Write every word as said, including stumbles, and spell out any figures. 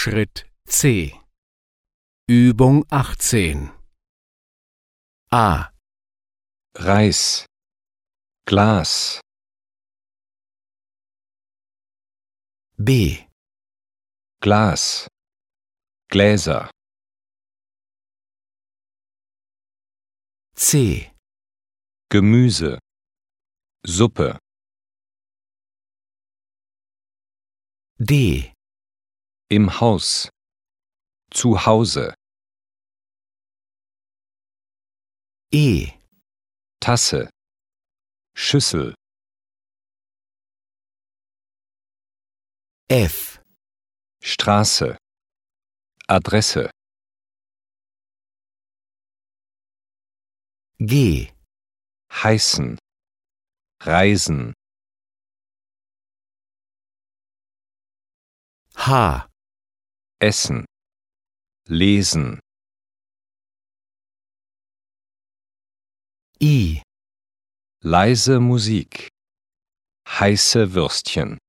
Schritt C. Übung achtzehn. A. Reis, Glas, B. Glas, Gläser, C. Gemüse, Suppe, D. im Haus, zu Hause, E. Tasse, Schüssel, F. Straße, Adresse, G. heißen, reisen, H. essen, lesen, I. leise Musik, heiße Würstchen.